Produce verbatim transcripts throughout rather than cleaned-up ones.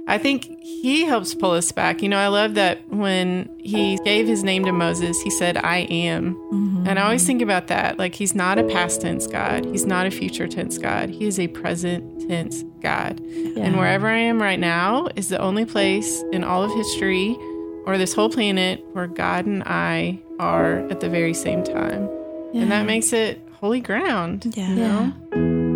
I think he helps pull us back. You know, I love that when he gave his name to Moses, he said, I am. Mm-hmm. And I always think about that. Like, he's not a past tense God. He's not a future tense God. He is a present tense God. Yeah. And wherever I am right now is the only place in all of history or this whole planet where God and I are at the very same time. Yeah. And that makes it holy ground. Yeah. You know? Yeah.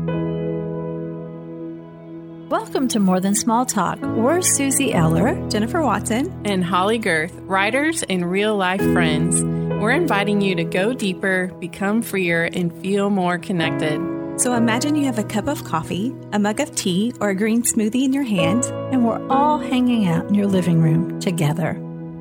Welcome to More Than Small Talk. We're Susie Eller, Jennifer Watson, and Holly Girth, writers and real-life friends. We're inviting you to go deeper, become freer, and feel more connected. So imagine you have a cup of coffee, a mug of tea, or a green smoothie in your hand, and we're all hanging out in your living room together.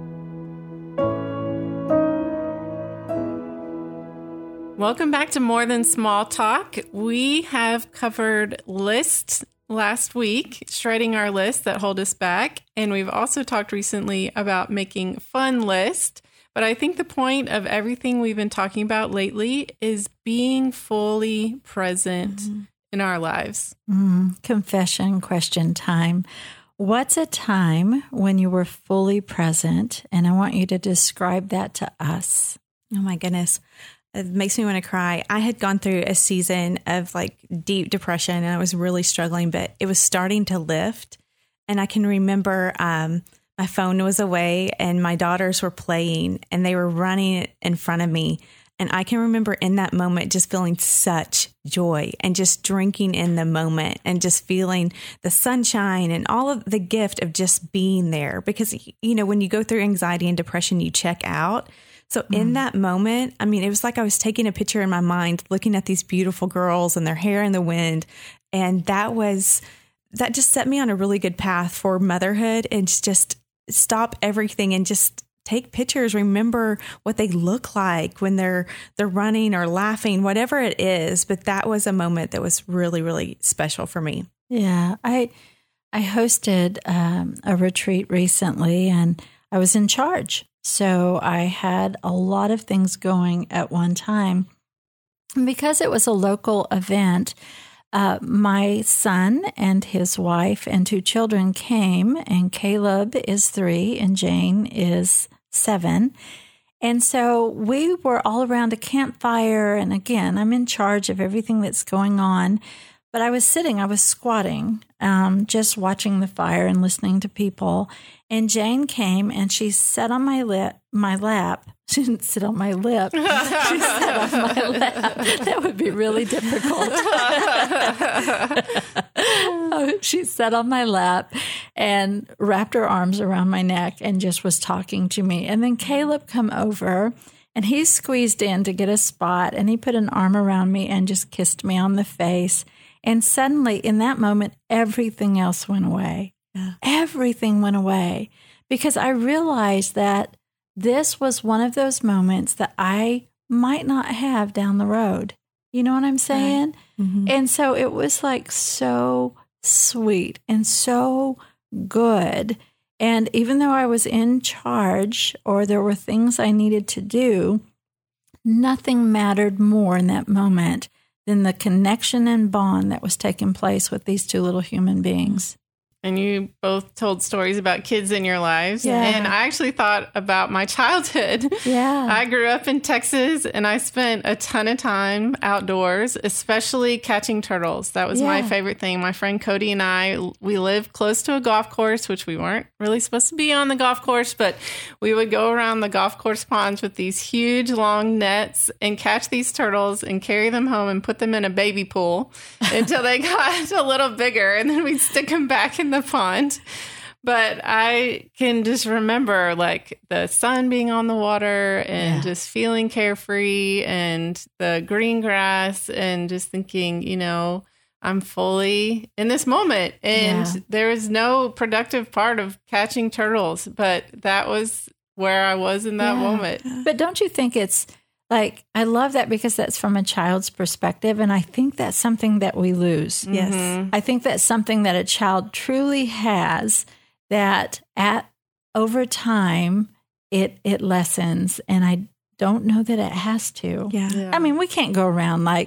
Welcome back to More Than Small Talk. We have covered lists last week, shredding our lists that hold us back. And we've also talked recently about making fun lists. But I think the point of everything we've been talking about lately is being fully present mm-hmm. in our lives. Mm, confession question time. What's a time when you were fully present? And I want you to describe that to us. Oh my goodness. It makes me want to cry. I had gone through a season of like deep depression and I was really struggling, but it was starting to lift. And I can remember um, my phone was away and my daughters were playing and they were running in front of me. And I can remember in that moment just feeling such joy and just drinking in the moment and just feeling the sunshine and all of the gift of just being there. Because, you know, when you go through anxiety and depression, you check out. So in that moment, I mean, it was like I was taking a picture in my mind, looking at these beautiful girls and their hair in the wind. And that was, that just set me on a really good path for motherhood and just stop everything and just take pictures. Remember what they look like when they're, they're running or laughing, whatever it is. But that was a moment that was really, really special for me. Yeah. I, I hosted um, a retreat recently and I was in charge. So I had a lot of things going at one time. And because it was a local event, uh, my son and his wife and two children came, and Caleb is three and Jane is seven. And so we were all around a campfire. And again, I'm in charge of everything that's going on. But I was sitting, I was squatting, um, just watching the fire and listening to people. And Jane came and she sat on my lip, my lap. She didn't sit on my lip. She sat on my lap. That would be really difficult. She sat on my lap and wrapped her arms around my neck and just was talking to me. And then Caleb come over and he squeezed in to get a spot and he put an arm around me and just kissed me on the face. And suddenly, in that moment, everything else went away. Yeah. Everything went away because I realized that this was one of those moments that I might not have down the road. You know what I'm saying? Right. Mm-hmm. And so it was like so sweet and so good. And even though I was in charge or there were things I needed to do, nothing mattered more in that moment than the connection and bond that was taking place with these two little human beings. And you both told stories about kids in your lives. Yeah. And I actually thought about my childhood. Yeah. I grew up in Texas and I spent a ton of time outdoors, especially catching turtles. That was yeah. my favorite thing. My friend Cody and I, we lived close to a golf course, which we weren't really supposed to be on the golf course, but we would go around the golf course ponds with these huge long nets and catch these turtles and carry them home and put them in a baby pool until they got a little bigger. And then we'd stick them back in the pond. But I can just remember like the sun being on the water and yeah. just feeling carefree and the green grass and just thinking, you know, I'm fully in this moment. And yeah. there was no productive part of catching turtles, but that was where I was in that yeah. moment. But don't you think it's like, I love that because that's from a child's perspective. And I think that's something that we lose. Mm-hmm. Yes. I think that's something that a child truly has that at over time, it, it lessens. And I don't know that it has to. Yeah. yeah. I mean, we can't go around like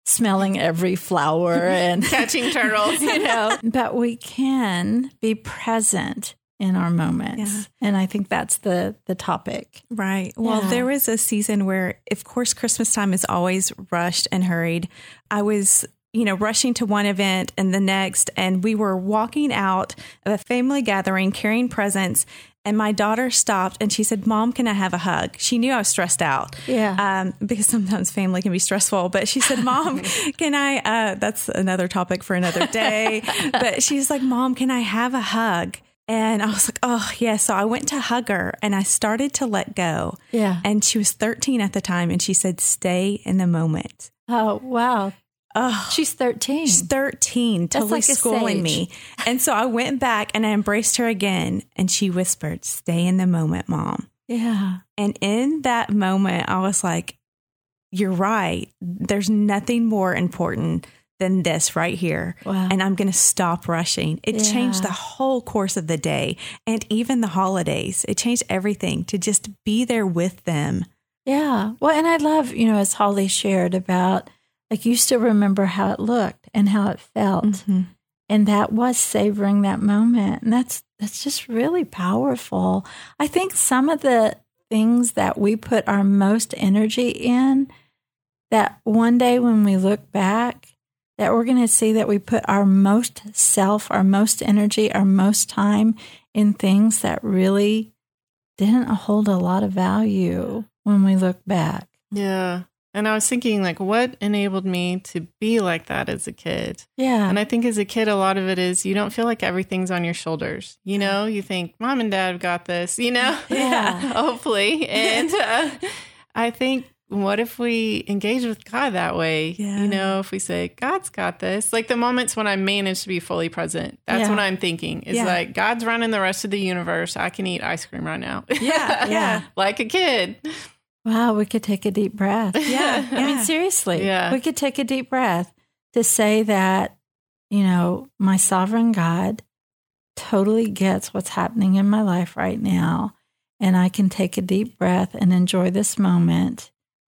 smelling every flower and catching turtles. You know, but we can be present in our moments. Yeah. And I think that's the the topic. Right. Well, yeah. There was a season where, of course, Christmas time is always rushed and hurried. I was, you know, rushing to one event and the next, and we were walking out of a family gathering carrying presents. And my daughter stopped and she said, "Mom, can I have a hug?" She knew I was stressed out. Yeah. Um, because sometimes family can be stressful. But she said, "Mom, can I, uh, that's another topic for another day." But she's like, "Mom, can I have a hug?" And I was like, oh, yeah. So I went to hug her and I started to let go. Yeah. And she was thirteen at the time. And she said, "Stay in the moment." Oh, wow. Oh, she's thirteen. She's thirteen, totally like schooling me. And so I went back and I embraced her again. And she whispered, "Stay in the moment, Mom." Yeah. And in that moment, I was like, you're right. There's nothing more important than this right here. Wow. And I'm going to stop rushing. It Yeah. changed the whole course of the day and even the holidays. It changed everything to just be there with them. Yeah. Well, and I love, you know, as Holly shared about, like, you still remember how it looked and how it felt. Mm-hmm. And that was savoring that moment. And that's that's just really powerful. I think some of the things that we put our most energy in, that one day when we look back, that we're going to see that we put our most self, our most energy, our most time in things that really didn't hold a lot of value when we look back. Yeah. And I was thinking, like, what enabled me to be like that as a kid? Yeah. And I think as a kid, a lot of it is you don't feel like everything's on your shoulders. You know, you think Mom and Dad have got this, you know, Yeah. hopefully. And uh, I think, what if we engage with God that way? Yeah. You know, if we say, God's got this, like the moments when I manage to be fully present, that's Yeah. what I'm thinking. Is Yeah. like, God's running the rest of the universe. I can eat ice cream right now. Yeah. Yeah. Like a kid. Wow, we could take a deep breath. Yeah. I mean, seriously, Yeah. we could take a deep breath to say that, you know, my sovereign God totally gets what's happening in my life right now. And I can take a deep breath and enjoy this moment.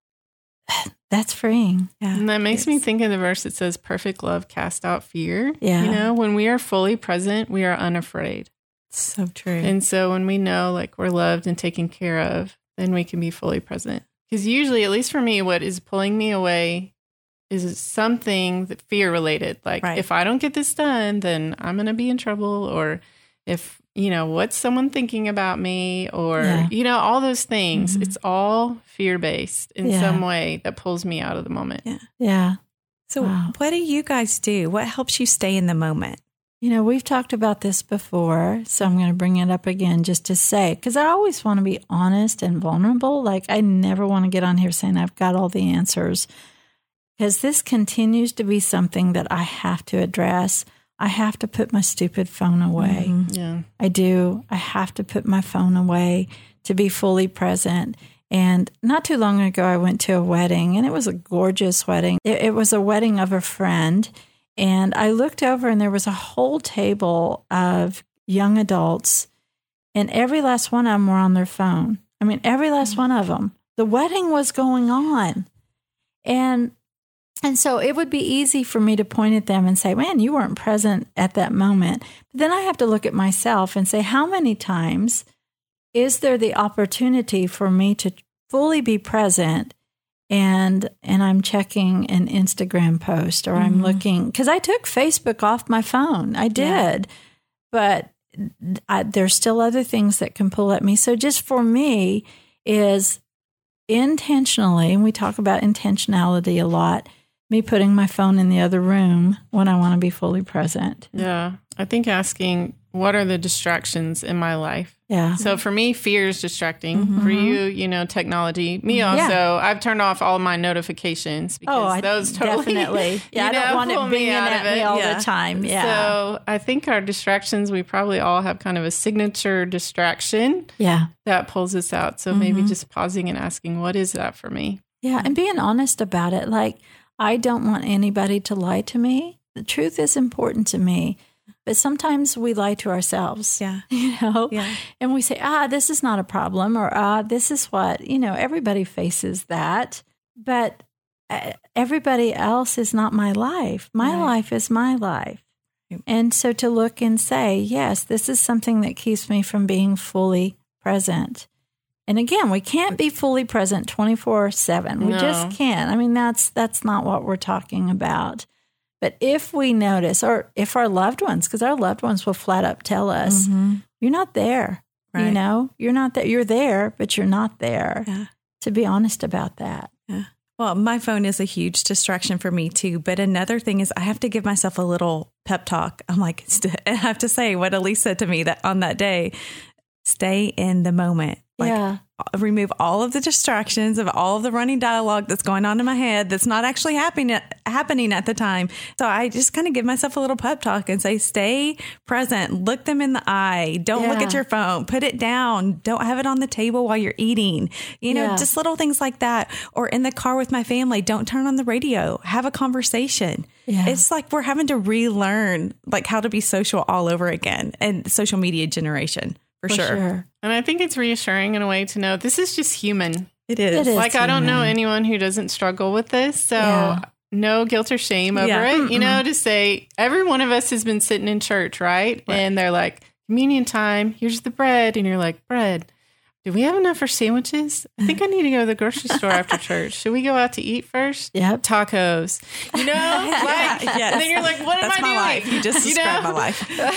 That's freeing. Yeah. And that makes me It's- think of the verse that says, perfect love cast out fear. Yeah. You know, when we are fully present, we are unafraid. So true. And so when we know like we're loved and taken care of, then we can be fully present. Because usually, at least for me, what is pulling me away is something that fear related. Like, Right. if I don't get this done, then I'm going to be in trouble. Or if, you know, what's someone thinking about me? Or, Yeah. you know, all those things. Mhm. It's all fear based in Yeah. some way that pulls me out of the moment. Yeah. Yeah. So Wow. what do you guys do? What helps you stay in the moment? You know, we've talked about this before, so I'm going to bring it up again just to say, because I always want to be honest and vulnerable. Like, I never want to get on here saying I've got all the answers, because this continues to be something that I have to address. I have to put my stupid phone away. Mhm. Yeah. I do. I have to put my phone away to be fully present. And not too long ago, I went to a wedding, and it was a gorgeous wedding. It, it was a wedding of a friend. And I looked over, and there was a whole table of young adults, and every last one of them were on their phone. I mean, every last one of them. The wedding was going on. And and so it would be easy for me to point at them and say, man, you weren't present at that moment. But then I have to look at myself and say, how many times is there the opportunity for me to fully be present? And and I'm checking an Instagram post, or I'm Mhm. looking, because I took Facebook off my phone. I did. But I, there's still other things that can pull at me. So just for me is intentionally, and we talk about intentionality a lot, me putting my phone in the other room when I want to be fully present. Yeah. I think asking, what are the distractions in my life? Yeah. So for me, fear is distracting. Mhm. For you, you know, technology. Me also, Yeah. I've turned off all my notifications because Oh, I, those totally definitely. Yeah, you I don't know, want pull it me binging out at of me it. all Yeah. the time. Yeah. So I think our distractions, we probably all have kind of a signature distraction yeah. that pulls us out. So maybe Mhm. just pausing and asking, what is that for me? Yeah. And being honest about it. Like, I don't want anybody to lie to me. The truth is important to me. But sometimes we lie to ourselves. Yeah. You know? Yeah. And we say, ah, this is not a problem, or ah, this is what, you know, everybody faces that. But uh, everybody else is not my life. My Right. life is my life. And so to look and say, yes, this is something that keeps me from being fully present. And again, we can't be fully present twenty-four seven. We No. just can't. I mean, that's that's not what we're talking about. But if we notice, or if our loved ones, because our loved ones will flat up tell us, Mm-hmm. you're not there. You Right. know, you're not there. You're there, but you're not there. Yeah. To be honest about that. Yeah. Well, my phone is a huge distraction for me too. But another thing is I have to give myself a little pep talk. I'm like, st- I have to say what Elise said to me that on that day, stay in the moment. Like, yeah. remove all of the distractions of all of the running dialogue that's going on in my head that's not actually happening happening at the time. So I just kind of give myself a little pep talk and say, stay present, look them in the eye. Don't look Yeah. at your phone, put it down. Don't have it on the table while you're eating, you know, Yeah. just little things like that. Or in the car with my family, don't turn on the radio, have a conversation. Yeah. It's like we're having to relearn like how to be social all over again, and social media generation. For, For sure. sure. And I think it's reassuring in a way to know this is just human. It is. It is. Like, I don't know human. anyone who doesn't struggle with this. So Yeah. no guilt or shame over Yeah. it. You know, to say every one of us has been sitting in church, right? Right. And they're like, communion time, here's the bread. And you're like, bread. Do we have enough for sandwiches? I think I need to go to the grocery store after church. Should we go out to eat first? Yep. Tacos. You know? Like, yes. And then you're like, what That's am I my doing? life. You just You described know? my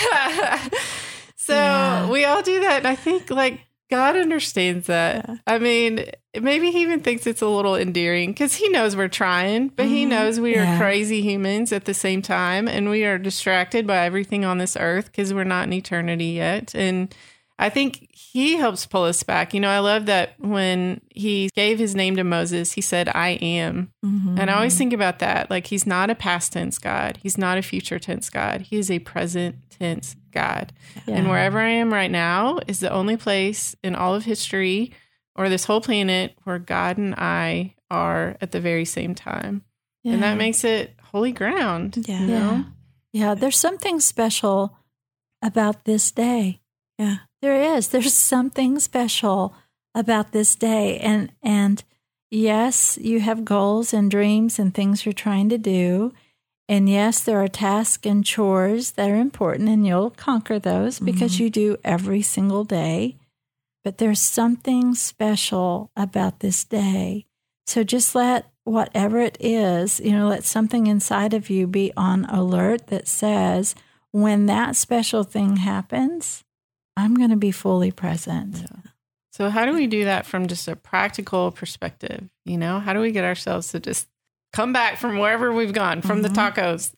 life. So Yeah. we all do that. And I think like God understands that. Yeah. I mean, maybe he even thinks it's a little endearing because he knows we're trying, but he Mhm. knows we Yeah. are crazy humans at the same time. And we are distracted by everything on this earth because we're not in eternity yet. And I think he helps pull us back. You know, I love that when he gave his name to Moses, he said, I am. Mm-hmm. And I always think about that. Like, he's not a past tense God. He's not a future tense God. He is a present tense God. Yeah. And wherever I am right now is the only place in all of history or this whole planet where God and I are at the very same time. Yeah. And that makes it holy ground. Yeah. You Yeah. know? Yeah. There's something special about this day. Yeah. There is. There's something special about this day. And and yes, you have goals and dreams and things you're trying to do. And yes, there are tasks and chores that are important, and you'll conquer those because Mhm. you do every single day. But there's something special about this day. So just let whatever it is, you know, let something inside of you be on alert that says, when that special thing happens, I'm going to be fully present. So how do we do that from just a practical perspective? You know, how do we get ourselves to just come back from wherever we've gone, from the tacos?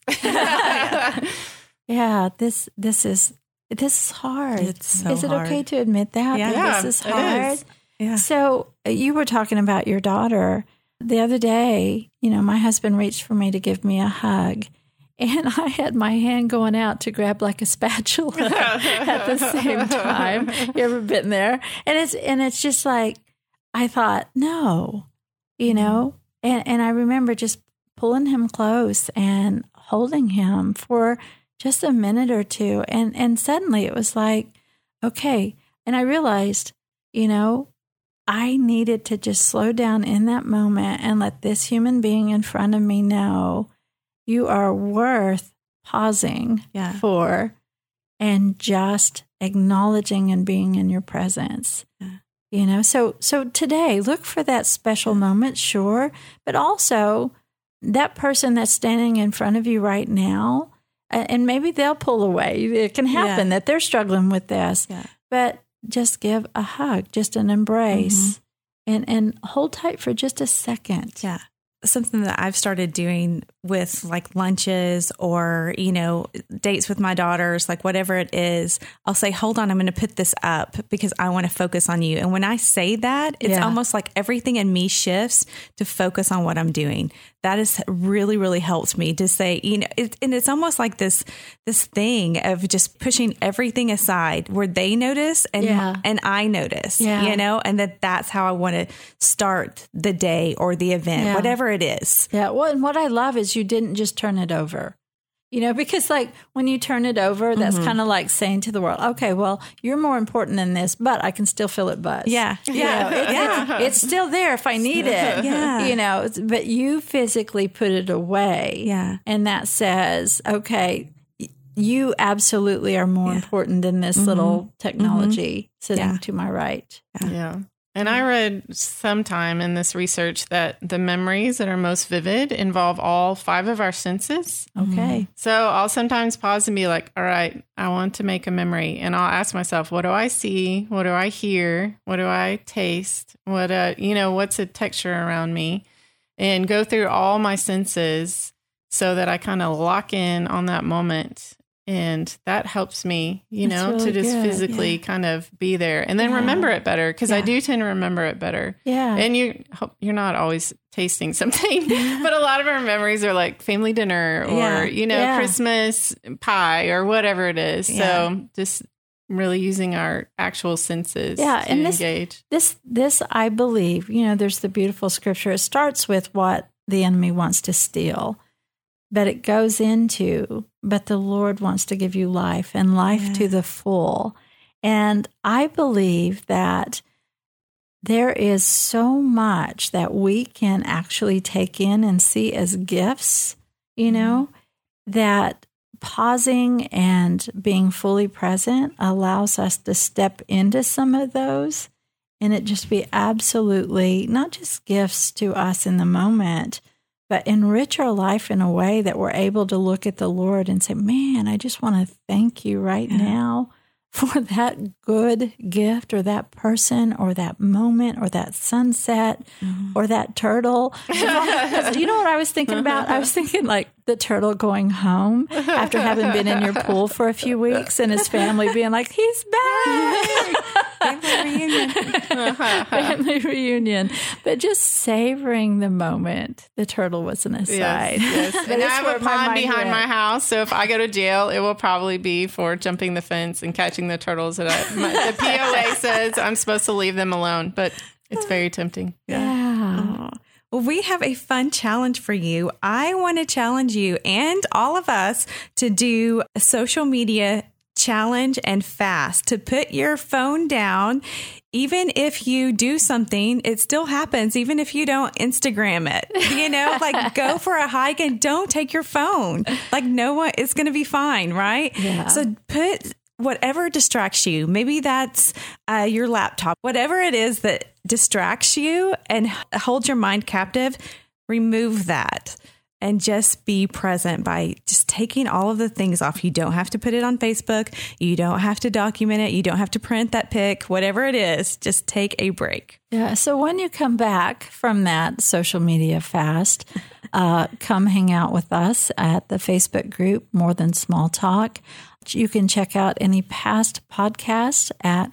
Yeah, this this is this is hard. It's so is it hard. okay to admit that? Yeah. that Yeah, this is it hard. is. Yeah. So uh, you were talking about your daughter the other day. You know, my husband reached for me to give me a hug, and I had my hand going out to grab like a spatula at the same time. You ever been there? And it's and it's just like I thought, no, you know. And and I remember just pulling him close and holding him for just a minute or two, and and suddenly it was like, okay. And I realized, you know, I needed to just slow down in that moment and let this human being in front of me know you are worth pausing Yeah. for and just acknowledging and being in your presence. Yeah. You know, so so today look for that special moment, sure, but also that person that's standing in front of you right now, uh, and maybe they'll pull away. It can happen Yeah. that they're struggling with this, Yeah. but just give a hug, just an embrace, and and hold tight for just a second. Yeah. Something that I've started doing with like lunches or, you know, dates with my daughters, like whatever it is, I'll say, hold on, I'm going to put this up because I want to focus on you. And when I say that, it's Yeah. almost like everything in me shifts to focus on what I'm doing. That has really, really helped me to say, you know, it, and it's almost like this, this thing of just pushing everything aside where they notice and, Yeah. and I notice, Yeah. you know, and that that's how I want to start the day or the event, Yeah. whatever it is. Yeah. Well, and what I love is you didn't just turn it over. You know, because like when you turn it over, that's mm-hmm. kind of like saying to the world, okay, well, you're more important than this, but I can still feel it buzz. Yeah. You yeah. Know, it, yeah. It, it's still there if I need it. Yeah. You know, but you physically put it away. Yeah. And that says, okay, you absolutely are more yeah. important than this mm-hmm. little technology mm-hmm. sitting yeah. to my right. Yeah. yeah. And I read sometime in this research that the memories that are most vivid involve all five of our senses. Okay. So I'll sometimes pause and be like, all right, I want to make a memory. And I'll ask myself, what do I see? What do I hear? What do I taste? What, uh, you know, what's a texture around me? And go through all my senses so that I kind of lock in on that moment. And that helps me, you That's know, really to just good. physically yeah. kind of be there and then yeah. remember it better because yeah. I do tend to remember it better. Yeah. And you, you're not always tasting something, but a lot of our memories are like family dinner or, yeah. you know, yeah. Christmas pie or whatever it is. Yeah. So just really using our actual senses yeah, to and this, engage. This, this, I believe, you know, there's the beautiful scripture. It starts with what the enemy wants to steal. But it goes into, but the Lord wants to give you life and life yeah. to the full. And I believe that there is so much that we can actually take in and see as gifts, you know, mm-hmm. that pausing and being fully present allows us to step into some of those and it just be absolutely not just gifts to us in the moment, but enrich our life in a way that we're able to look at the Lord and say, man, I just want to thank you right yeah. now for that good gift or that person or that moment or that sunset mm-hmm. or that turtle. You know what I was thinking about? I was thinking like the turtle going home after having been in your pool for a few weeks and his family being like, he's back. Family reunion. Family reunion. But just savoring the moment. The turtle was an aside. Yes, yes. And I have a pond behind went. my house, so if I go to jail, it will probably be for jumping the fence and catching the turtles that I, my, the P O A says I'm supposed to leave them alone, but it's very tempting. Yeah. yeah. Well, we have a fun challenge for you. I want to challenge you and all of us to do a social media challenge and fast, to put your phone down. Even if you do something, it still happens. Even if you don't Instagram it, you know, like go for a hike and don't take your phone. Like no one, it's going to be fine. Right. Yeah. So put whatever distracts you. Maybe that's uh, your laptop, whatever it is that distracts you and holds your mind captive. Remove that. And just be present by just taking all of the things off. You don't have to put it on Facebook. You don't have to document it. You don't have to print that pic, whatever it is, just take a break. Yeah. So when you come back from that social media fast, uh, come hang out with us at the Facebook group, More Than Small Talk. You can check out any past podcasts at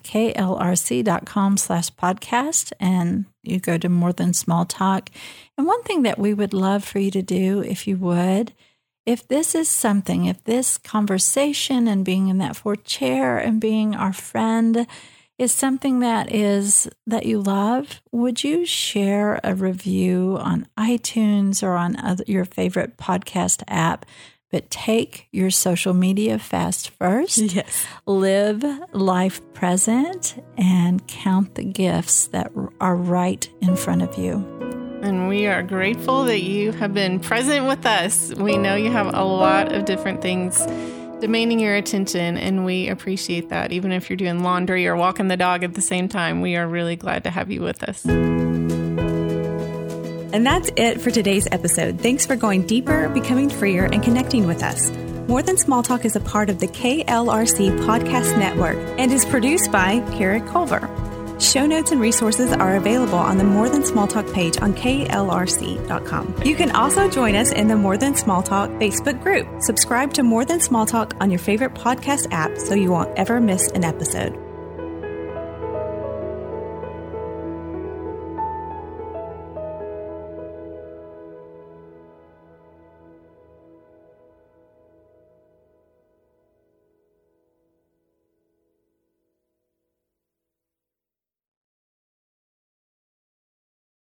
klrc.com slash podcast, and you go to More Than Small Talk. And one thing that we would love for you to do, if you would, if this is something, if this conversation and being in that fourth chair and being our friend is something that is that you love, would you share a review on iTunes or on other, your favorite podcast app? But take your social media fast first. Yes. Live life present and count the gifts that are right in front of you. And we are grateful that you have been present with us. We know you have a lot of different things demanding your attention, and we appreciate that. Even if you're doing laundry or walking the dog at the same time, we are really glad to have you with us. And that's it for today's episode. Thanks for going deeper, becoming freer, and connecting with us. More Than Small Talk is a part of the K L R C Podcast Network and is produced by Kara Culver. Show notes and resources are available on the More Than Small Talk page on K L R C dot com. You can also join us in the More Than Small Talk Facebook group. Subscribe to More Than Small Talk on your favorite podcast app so you won't ever miss an episode.